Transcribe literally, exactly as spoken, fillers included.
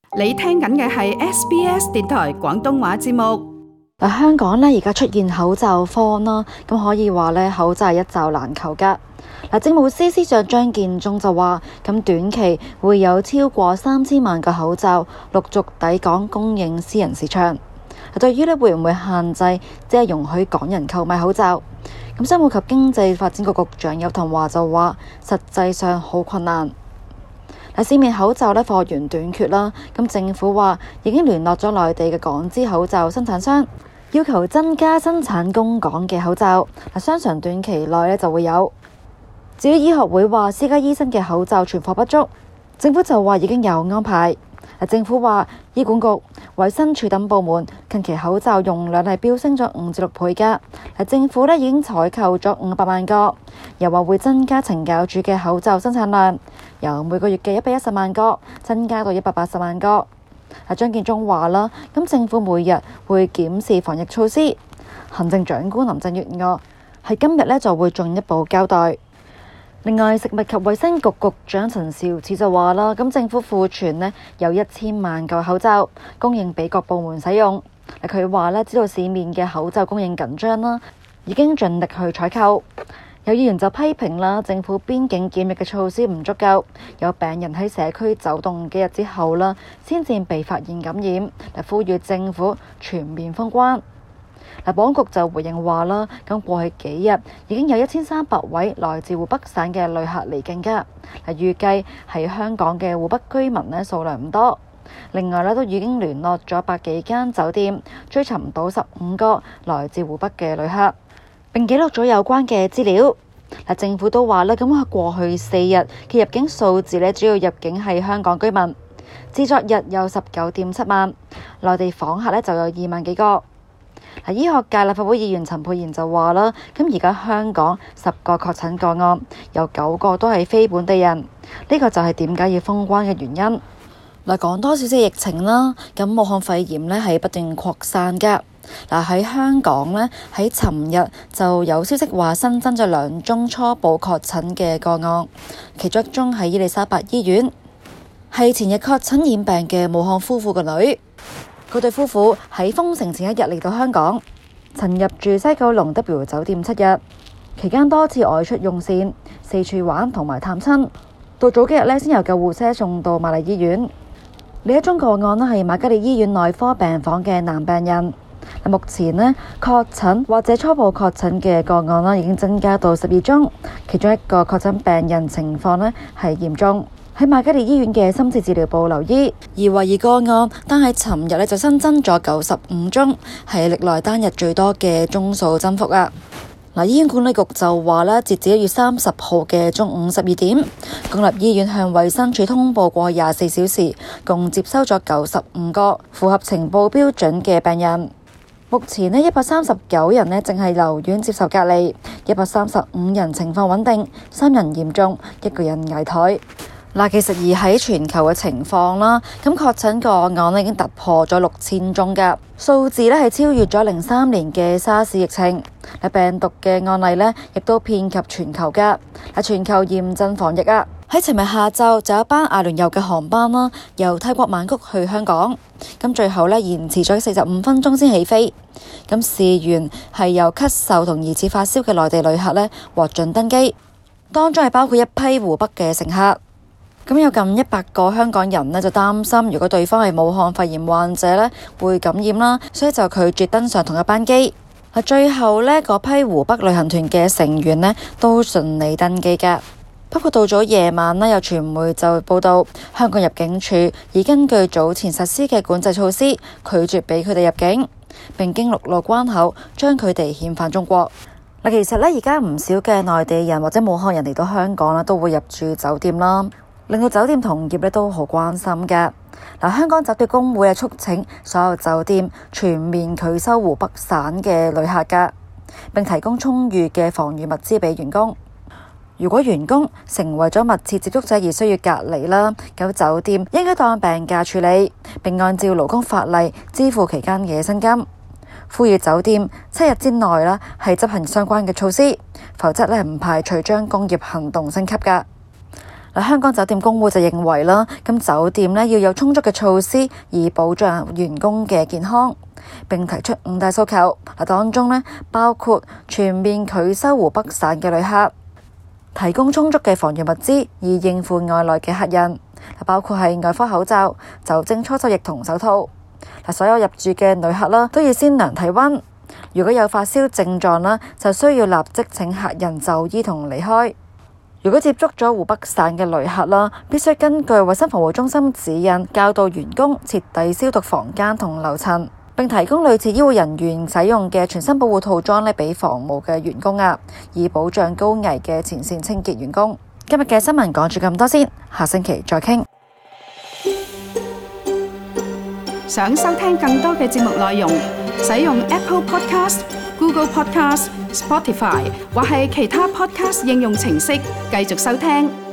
你聽緊嘅係 S B S 電台廣東話節目。 嗱，香港咧而家出現口罩荒啦，咁可以話咧口罩係一罩難求噶。嗱，政務司司長張建宗就話，咁短期會有超過三千萬個口罩陸續抵港供應私人市場。對於咧會唔會限制，即係容許港人購買口罩？咁商務及經濟發展局局長邱騰華就話，實際上好困難。市面口罩咧貨源短缺啦，咁政府話已經聯絡咗內地嘅港資口罩生產商，要求增加生產供港嘅口罩。嗱，相信短期內咧就會有。至於醫學會話私家醫生嘅口罩存貨不足，政府就話已經有安排。政府話醫管局、衛生署等部門近期口罩用量係飆升咗五至六倍㗎。政府咧已經採購咗五百萬個，又話會增加懲教署嘅口罩生產量，由每個月嘅一百一十萬個增加到一百八十萬個。張建宗話啦，咁政府每日會檢視防疫措施，行政長官林鄭月娥係今日咧就會進一步交代。另外，食物及衛生局局長陳肇始就話啦，咁政府庫存呢有一千萬個口罩供應俾各部門使用。佢話咧，知道市面嘅口罩供應緊張啦，已經盡力去採購。有議員就批評啦，政府邊境檢疫嘅措施唔足夠，有病人喺社區走動幾日之後啦，先至被發現感染，嚟呼籲政府全面封關。嗱，保安局就回應話啦，咁過去幾日已經有一千三百位來自湖北省嘅旅客離境㗎。嗱，預計喺香港嘅湖北居民呢數量唔多。另外呢，都已經聯絡咗百幾間酒店，追尋到十五個來自湖北嘅旅客，並記錄咗有關嘅資料。嗱，政府都話啦，咁喺過去四日嘅入境數字呢，主要入境係香港居民，至昨日有十九點七萬，內地訪客呢就有二萬幾個。嗱，醫學界立法會議員陳沛然就話啦，咁而家香港十個確診個案，有九個都係非本地人，呢個就係點解要封關嘅原因。嗱，講多少少疫情啦，咁武漢肺炎呢係不斷擴散噶。嗱，喺香港呢，喺尋日就有消息話新增咗兩宗初步確診嘅個案，其中一宗係伊利沙伯醫院，係前日確診染病嘅武漢夫婦個女。佢對夫婦喺封城前一日嚟到香港，曾入住西九龍 W 酒店七日，期間多次外出用膳、四處玩同埋探親。到早幾日呢，先由救護車送到瑪麗醫院。另一宗個案呢係瑪嘉烈醫院內科病房嘅男病人。目前呢，確診或者初步確診嘅個案呢已經增加到十二宗，其中一個確診病人情況呢係嚴重，喺瑪嘉烈醫院嘅深切治療部留醫。而懷疑個案，但係尋日呢就新增咗九十五宗，係歷來單日最多嘅宗數增幅啊！嗱，醫院管理局就話咧，截至一月三十號嘅中午十二點，公立醫院向衛生署通報過去廿四小時，共接收咗九十五個符合呈報標準嘅病人。目前呢，一百三十九人呢正係留院接受隔離，一百三十五人情況穩定，三人嚴重，一個人危殆。嗱，其實而喺全球嘅情況啦，咁確診個案呢已經突破咗六千宗㗎，數字呢係超越咗零三年嘅沙士疫情。嗱，病毒嘅案例呢亦都遍及全球㗎，係全球嚴陣防疫啊！喺尋日下晝就有一班阿聯酋嘅航班啦，由泰國曼谷去香港，咁最後呢延遲咗四十五分鐘先起飛。咁事緣係由咳嗽同疑似發燒嘅內地旅客呢獲准登機，當中係包括一批湖北嘅乘客。咁有近一百個香港人呢就擔心，如果對方係武漢肺炎患者呢會感染啦，所以就拒絕登上同一班機。最後呢，嗰批湖北旅行團嘅成員呢都順利登機㗎。不過到咗夜晚呢，有傳媒就報道，香港入境處已根據早前實施嘅管制措施，拒絕俾佢哋入境，並經陸路關口將佢哋遣返中國。嗱，其實呢，而家唔少嘅內地人或者武漢人嚟到香港呢，都會入住酒店啦，令到酒店同業呢都好關心㗎。嗱，香港酒店工會係促請所有酒店全面拒收湖北省嘅旅客㗎，並提供充裕嘅防禦物資俾員工。如果員工成為咗密切接觸者而需要隔離啦，咁酒店應該當病假處理，並按照勞工法例支付期間嘅薪金。呼籲酒店七日之內啦係執行相關嘅措施，否則咧唔排除將工業行動升級㗎。 香港酒店工會就認為啦，咁酒店呢要有充足嘅措施以保障員工嘅健康，並提出五大訴求。嗱，當中呢包括全面拒收湖北省嘅旅客，提供充足嘅防疫物資以應付外來嘅客人，包括係外科口罩、酒精搓手液同手套。嗱，所有入住嘅旅客啦都要先量體溫，如果有發燒症狀啦，就需要立即請客人就醫同離開。如果接觸咗湖北省嘅旅客啦，必須根據衛生防護中心指引，教導員工徹底消毒房間同樓層，並提供類似醫護人員使用嘅全身保護套裝咧，俾防務嘅員工啊，以保障高危嘅前線清潔員工。今日嘅新聞講住咁多先，下星期再傾。 想收聽更多嘅節目內容，使用 Apple Podcast、Google Podcast、Spotify 或係其他 Podcast 應用程式繼續收聽。